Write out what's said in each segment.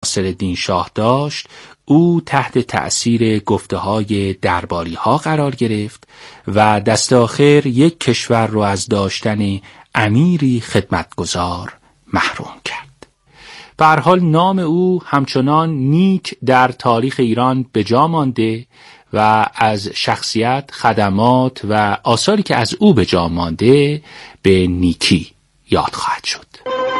ناصرالدین شاه داشت، او تحت تأثیر گفته‌های درباری‌ها قرار گرفت و دست آخر یک کشور رو از داشتن امیری خدمتگزار محروم کرد. به هر حال نام او همچنان نیک در تاریخ ایران به جا مانده و از شخصیت، خدمات و آثاری که از او به جا مانده به نیکی یاد خواهد شد.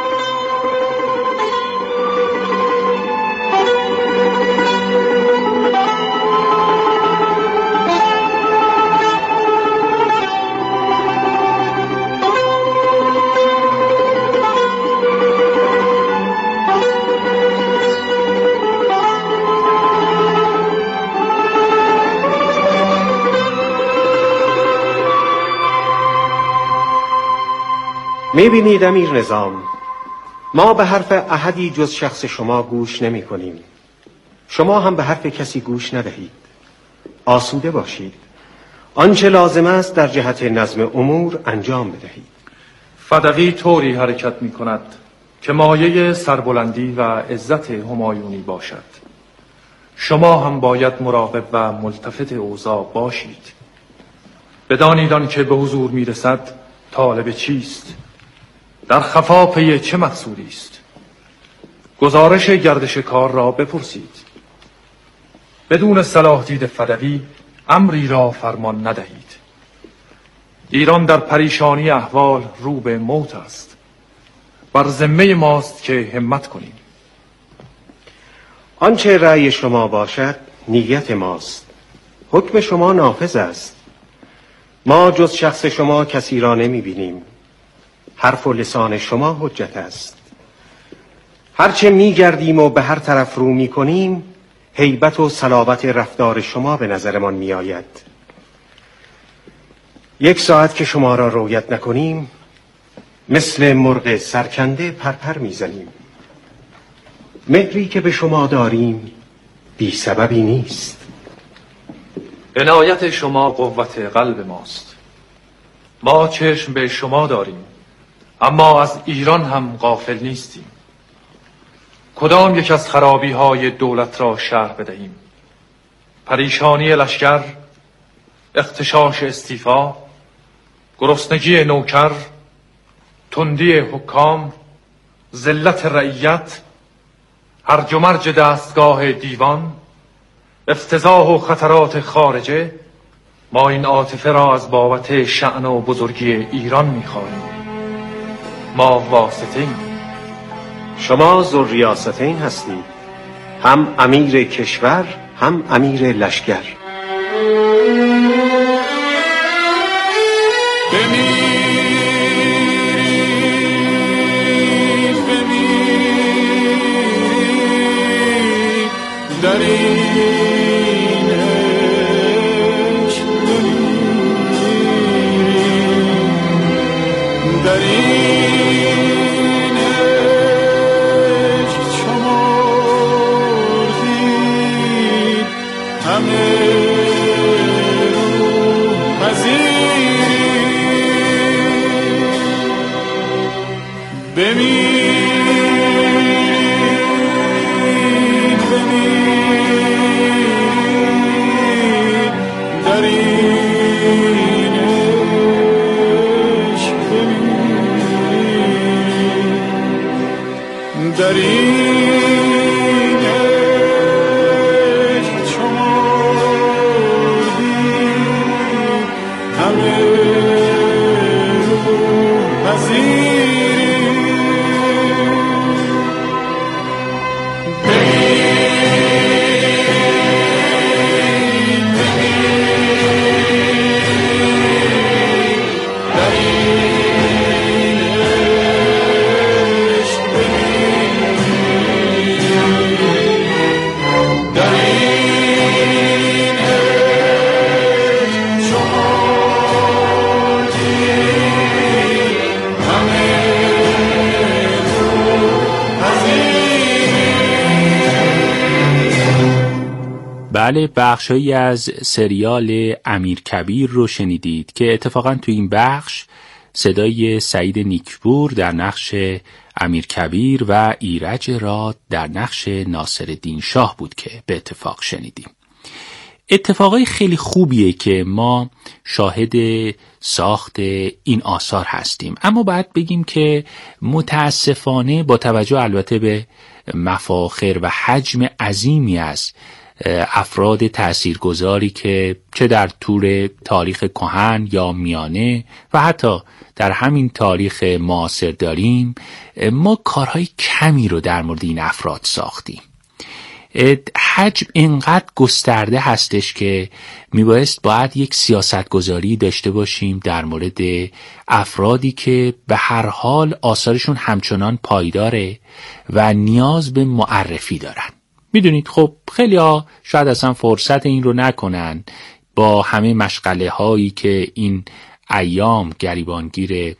می‌بینید امیر نظام، ما به حرف احدی جز شخص شما گوش نمی کنیم. شما هم به حرف کسی گوش ندهید. آسوده باشید. آنچه لازم است در جهت نظم امور انجام بدهید. فدوی طوری حرکت می کند که مایه سربلندی و عزت همایونی باشد. شما هم باید مراقب و ملتفت اوضاع باشید. بدانید آن که به حضور می رسد طالب چیست؟ در خفا پی چه مقصودی است؟ گزارش گردش کار را بپرسید. بدون صلاح دید فدوی امری را فرمان ندهید. ایران در پریشانی احوال رو به موت است. بر ذمه ماست که همت کنیم. آنچه رأی شما باشد نیت ماست. حکم شما نافذ است. ما جز شخص شما کسی را نمی بینیم. حرف و لسان شما حجت است. هرچه می گردیم و به هر طرف رو می کنیم هیبت و صلابت رفتار شما به نظرمان می آید. یک ساعت که شما را رویت نکنیم مثل مرغ سرکنده پرپر می زنیم. مهری که به شما داریم بی سببی نیست. عنایت شما قوت قلب ماست. ما چشم به شما داریم اما از ایران هم غافل نیستیم. کدام یک از خرابی های دولت را شرح بدهیم؟ پریشانی لشکر، اغتشاش استیفا، گرسنگی نوکر، تندی حکام، ذلت رعیت، هرج و مرج دستگاه دیوان، افتضاح و خطرات خارجه. ما این عاطفه را از بابت شأن و بزرگی ایران می‌خواهیم. ما واسطه‌ایم. شما ذوالریاستین هستید، هم امیر کشور هم امیر لشکر. بله، بخشایی از سریال امیرکبیر رو شنیدید که اتفاقا تو این بخش صدای سعید نیکپور در نقش امیرکبیر و ایرج راد در نقش ناصرالدین شاه بود که به اتفاق شنیدیم. اتفاقای خیلی خوبیه که ما شاهد ساخت این آثار هستیم، اما باید بگیم که متاسفانه با توجه البته به مفاخر و حجم عظیمی از افراد تاثیرگذاری که چه در طول تاریخ کهن یا میانه و حتی در همین تاریخ معاصر داریم، ما کارهای کمی رو در مورد این افراد ساختیم. حجم اینقدر گسترده هستش که باید یک سیاستگذاری داشته باشیم در مورد افرادی که به هر حال آثارشون همچنان پایداره و نیاز به معرفی دارن. میدونید خب خیلی ها شاید اصلا فرصت این رو نکنن با همه مشغله هایی که این ایام گریبانگیر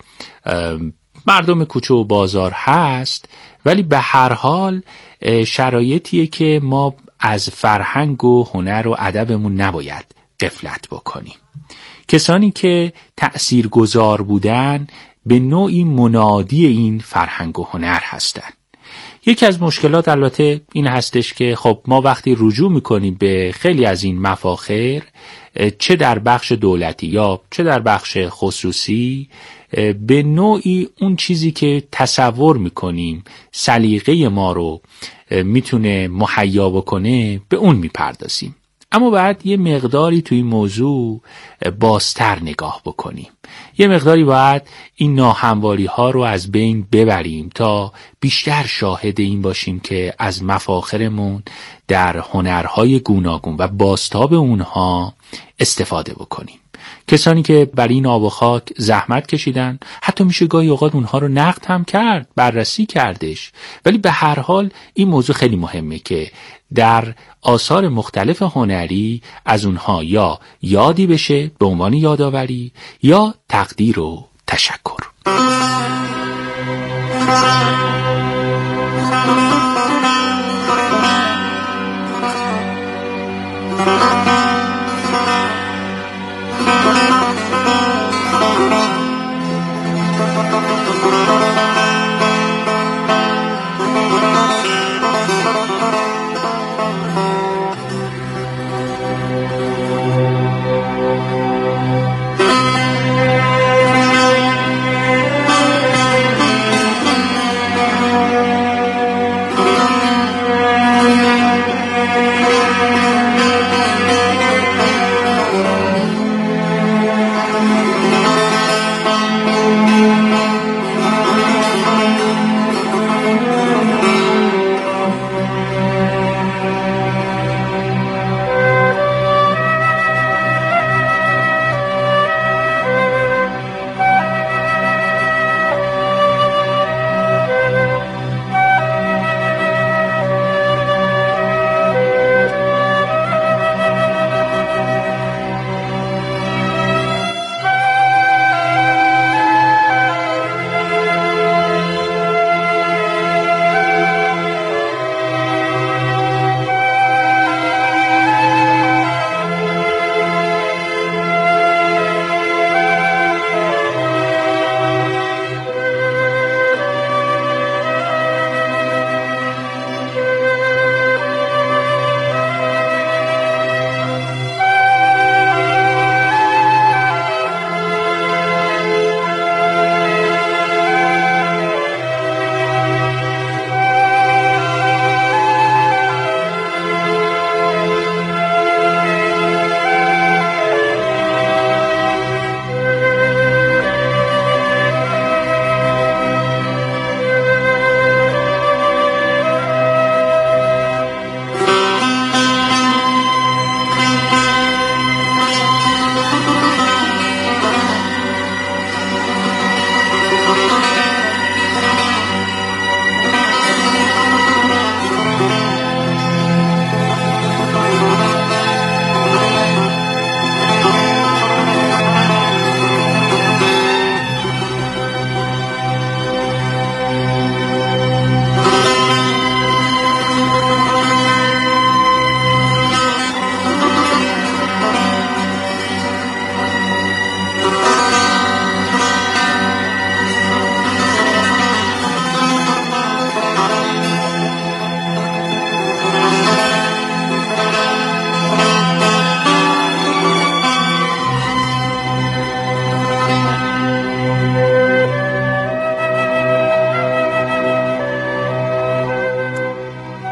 مردم کوچه و بازار هست، ولی به هر حال شرایطیه که ما از فرهنگ و هنر و ادبمون نباید غفلت بکنیم. کسانی که تأثیرگذار بودن به نوعی منادی این فرهنگ و هنر هستن. یکی از مشکلات البته این هستش که خب ما وقتی رجوع میکنیم به خیلی از این مفاخر، چه در بخش دولتی یا چه در بخش خصوصی، به نوعی اون چیزی که تصور میکنیم سلیقه ما رو میتونه مهیا بکنه به اون میپردازیم. اما باید یه مقداری توی این موضوع بازتر نگاه بکنیم، یه مقداری باید این ناهمواری ها رو از بین ببریم تا بیشتر شاهد این باشیم که از مفاخرمون در هنرهای گوناگون و بازتاب اونها استفاده بکنیم. کسانی که برای این آب و خاک زحمت کشیدن، حتی میشه گاهی اوقات اونها رو نقد هم کرد، بررسی کردش، ولی به هر حال این موضوع خیلی مهمه که در آثار مختلف هنری از اونها یا یادی بشه به عنوان یادآوری یا تقدیر و تشکر.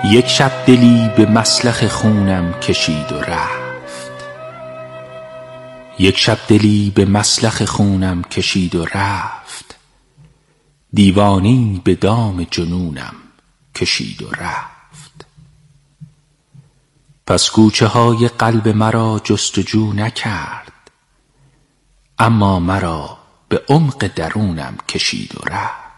یک شب دلی به مسلخ خونم کشید و رفت. یک شب دلی به مسلخ خونم کشید و رفت. دیوانی به دام جنونم کشید و رفت. پس کوچه های قلب مرا جستجو نکرد، اما مرا به عمق درونم کشید و رفت.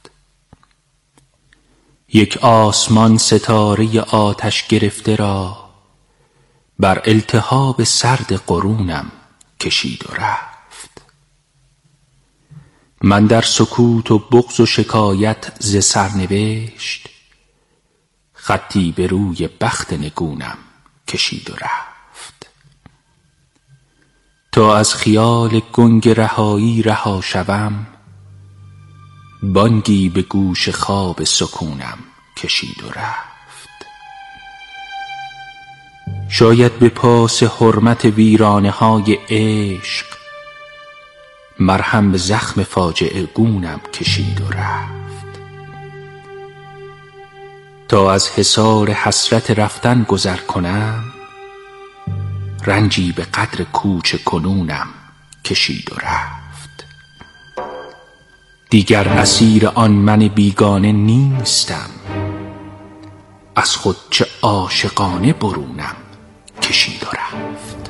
یک آسمان ستاره آتش گرفته را بر التهاب سرد قرونم کشید و رفت. من در سکوت و بغض و شکایت ز سرنوشت خطی به روی بخت نگونم کشید و رفت. تا از خیال گنگ رهایی رها شوم، بانگی به گوش خواب سکونم کشید و رفت. شاید به پاس حرمت ویرانه های عشق مرهم به زخم فاجعه گونم کشید و رفت. تا از حصار حسرت رفتن گذر کنم، رنجی به قدر کوچ کنونم کشید و رفت. دیگر اسیر آن من بیگانه نیستم، از خود چه عاشقانه برونم کشید و رفت.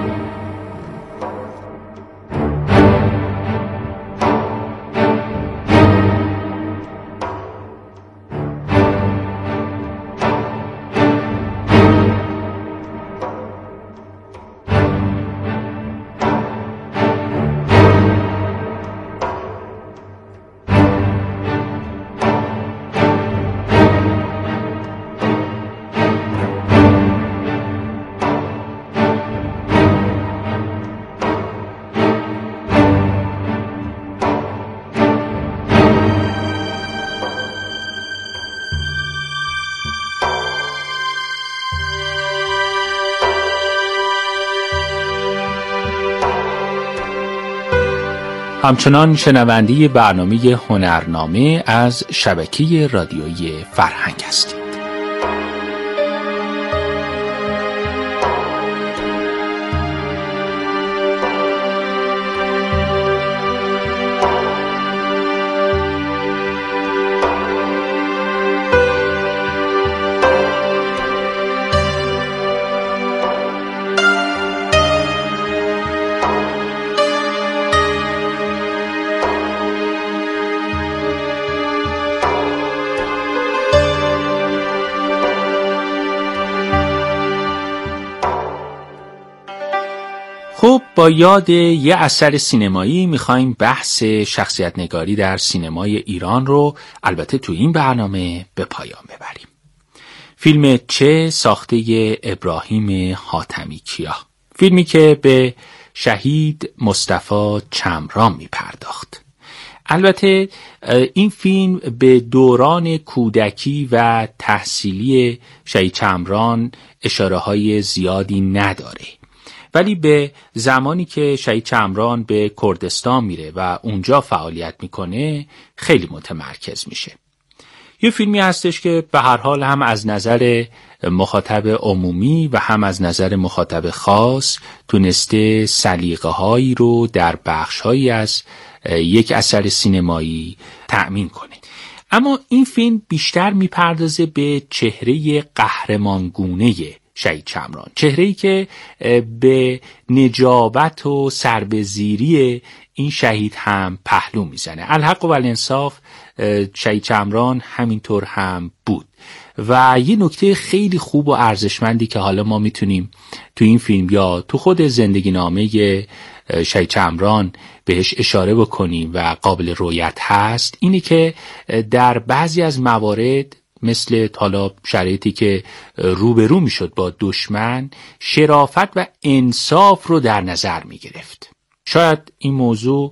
همچنان شنونده برنامه هنرنامه از شبکه رادیویی فرهنگ هستید. خب با یاد یه اثر سینمایی میخوایم بحث شخصیت نگاری در سینمای ایران رو البته تو این برنامه به پایان ببریم. فیلم چه ساخته ابراهیم حاتمی کیا، فیلمی که به شهید مصطفی چمران میپرداخت. البته این فیلم به دوران کودکی و تحصیلی شهید چمران اشاره های زیادی نداره، ولی به زمانی که شهید چمران به کردستان میره و اونجا فعالیت میکنه خیلی متمرکز میشه. یه فیلمی هستش که به هر حال هم از نظر مخاطب عمومی و هم از نظر مخاطب خاص تونسته سلیقه هایی رو در بخش هایی از یک اثر سینمایی تأمین کنه. اما این فیلم بیشتر میپردازه به چهره قهرمانگونه شهید چمران، چهره‌ای که به نجابت و سربزیری این شهید هم پهلو میزنه. الحق و الانصاف شهید چمران همینطور هم بود. و یه نکته خیلی خوب و ارزشمندی که حالا ما میتونیم تو این فیلم یا تو خود زندگی نامه شهید چمران بهش اشاره بکنیم و قابل رؤیت هست، اینی که در بعضی از موارد مثل حالا شرایطی که روبرو میشد با دشمن، شرافت و انصاف رو در نظر می گرفت. شاید این موضوع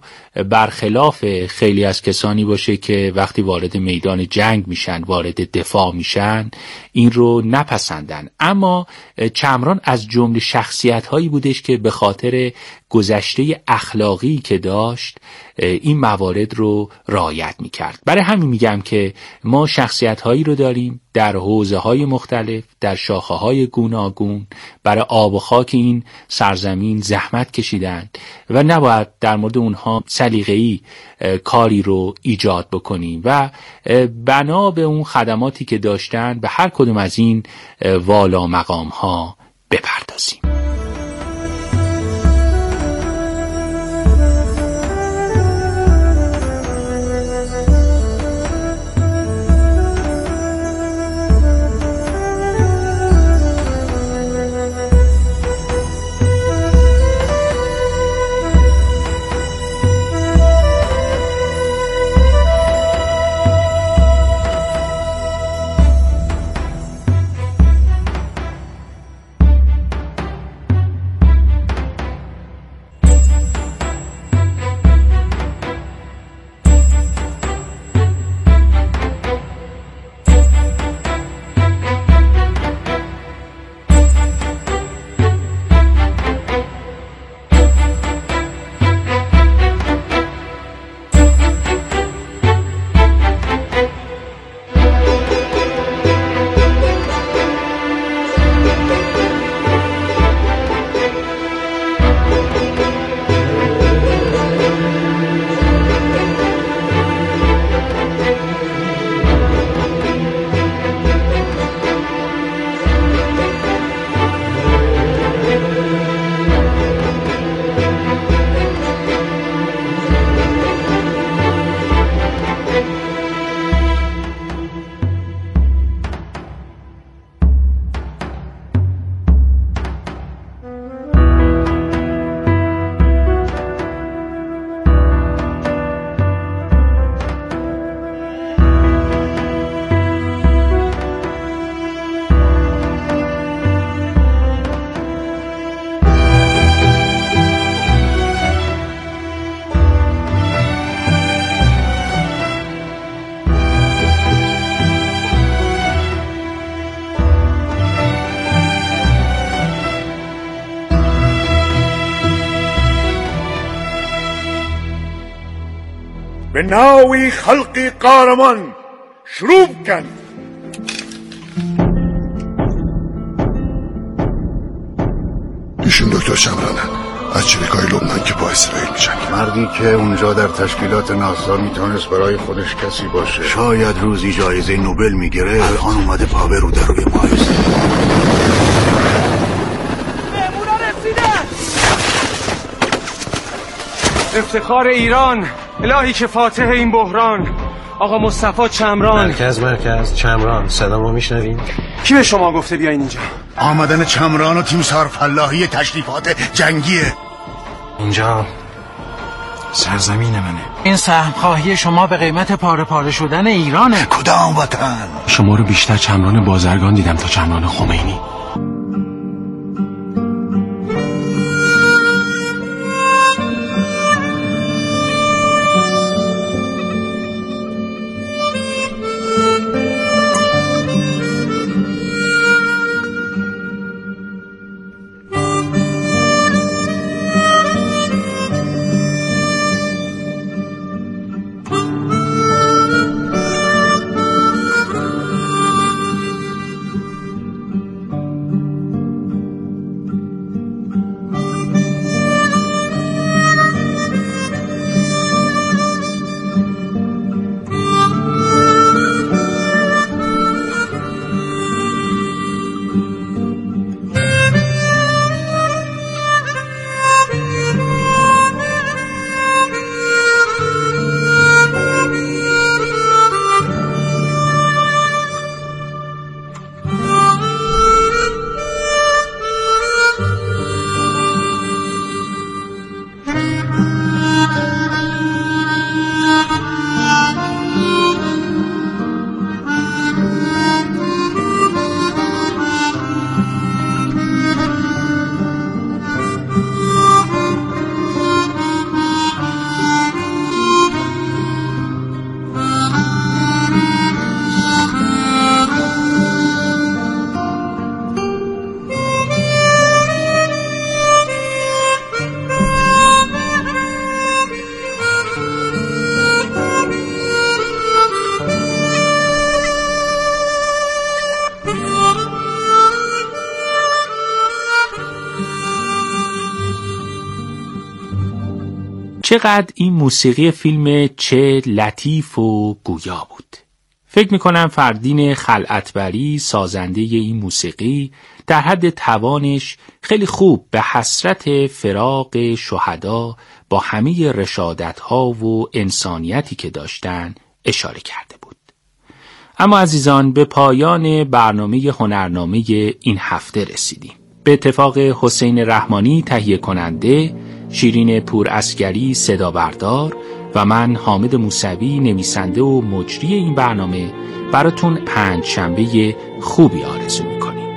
برخلاف خیلی از کسانی باشه که وقتی وارد میدان جنگ میشن، وارد دفاع میشن، این رو نپسندن. اما چمران از جمله شخصیت هایی بودش که به خاطر گذشته اخلاقی که داشت این موارد رو رعایت میکرد. برای همین میگم که ما شخصیت‌هایی رو داریم در حوزه‌های مختلف، در شاخه‌های گوناگون، برای آب و خاک این سرزمین زحمت کشیدند و نباید در مورد اونها سلیقه‌ای کاری رو ایجاد بکنیم و بنا به اون خدماتی که داشتن به هر کدوم از این والا مقام‌ها بپردازیم. به ناوی خلقی قهرمان شروع کن. ایشون دکتر شمرانه از چریکای لبنان که با اسرائیل میجنگه. مردی که اونجا در تشکیلات ناسا میتونست برای خودش کسی باشه. شاید روزی جایزه نوبل میگیره. الان اومده پاوه رو در روی ما ایستاده. مهمونا رسیدن. افتخار ایران، الهی که فاتح این بحران، آقا مصطفی چمران. مرکز چمران، صدامو میشنوین؟ کی به شما گفته بیاین اینجا؟ آمدن چمران و تیم سرفلاحی تشریفات جنگیه. اینجا سرزمین منه. این سهم خواهی شما به قیمت پاره پاره شدن ایرانه. کدام وطن؟ شما رو بیشتر چمران بازرگان دیدم تا چمران خمینی. چقدر این موسیقی فیلم چه لطیف و گویا بود. فکر میکنم فردین خلعتبری سازنده این موسیقی در حد توانش خیلی خوب به حسرت فراق شهدا با همه رشادت‌ها و انسانیتی که داشتن اشاره کرده بود. اما عزیزان، به پایان برنامه هنرنامه این هفته رسیدیم. به اتفاق حسین رحمانی تهیه کننده، شیرین پور اسگری صدا بردار و من حامد موسوی نویسنده و مجری این برنامه براتون پنجشنبه خوبی آرزو میکنیم.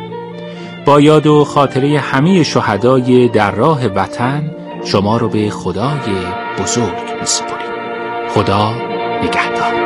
با یاد و خاطره همه شهدای در راه وطن شما رو به خدای بزرگ میسپاریم. خدا نگهدار.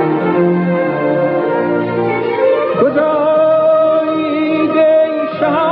کجایی دل شهر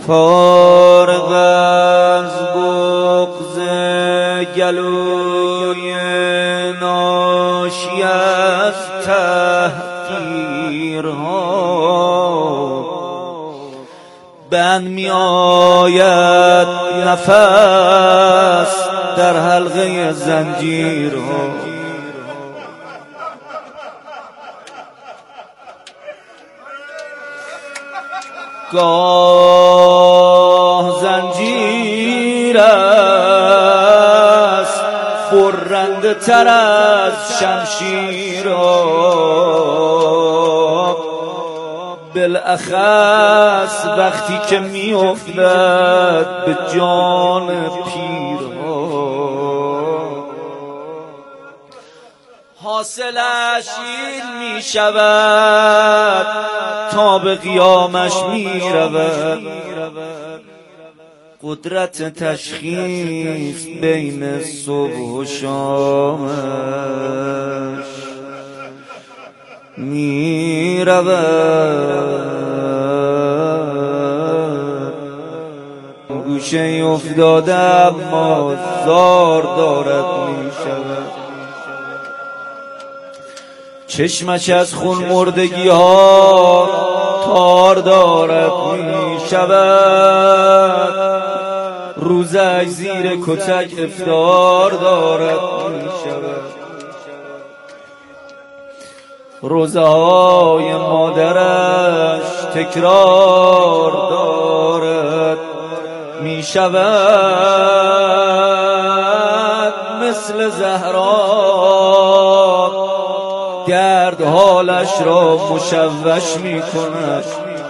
فارغ از بغض گلوی ناشی از تحقیرها بند می آید نفس در حلقه زنجیرها. گاه زنجیر است برنده تر از شمشیر، بالاخص وقتی که می افتد به جان پیرها. حاصلش این می شود تا به قیامش می رود، قدرت تشخیص بین صبح و شامش می رود. گوشه افتاده اما زار دارد می شود، چشمش از خون مردگی ها تار دارد می شود، روزش زیر کتک افطار دارد می شود. روزهای مادرش تکرار دارد می شود، مثل زهرا درد حالش را مشوش می کند.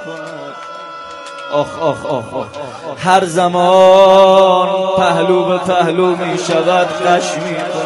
آخ آخ آخ آخ، هر زمان پهلو به پهلو می شود، غش می کند.